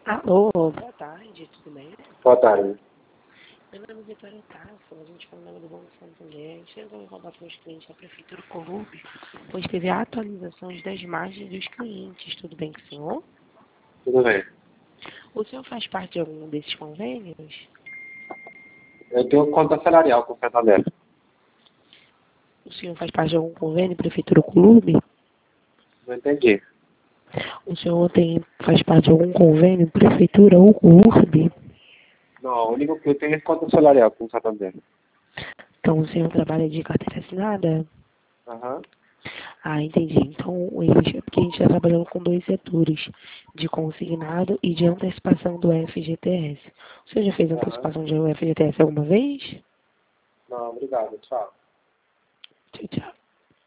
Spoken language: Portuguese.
Alô, boa tarde, tudo bem? Boa tarde. Meu nome é Vitória Tasso, a gente fala do Banco Santander. A gente entrou em contato com os clientes da Prefeitura Colube, pois teve a atualização das margens dos clientes. Tudo bem com o senhor? Tudo bem. O senhor faz parte de algum desses convênios? Eu tenho conta salarial com o Santander. O senhor faz parte de algum convênio, Prefeitura Colube? Não entendi. O senhor faz parte de algum convênio, Prefeitura ou Colube? Não, o único que eu tenho é conta salarial com o Santander. Então o senhor trabalha de carteira assinada? Aham. Ah, entendi. Então, é porque a gente está trabalhando com dois setores, de consignado e de antecipação do FGTS. O senhor já fez Aham. antecipação de FGTS alguma vez? Não, obrigado. Tchau. Tchau, tchau.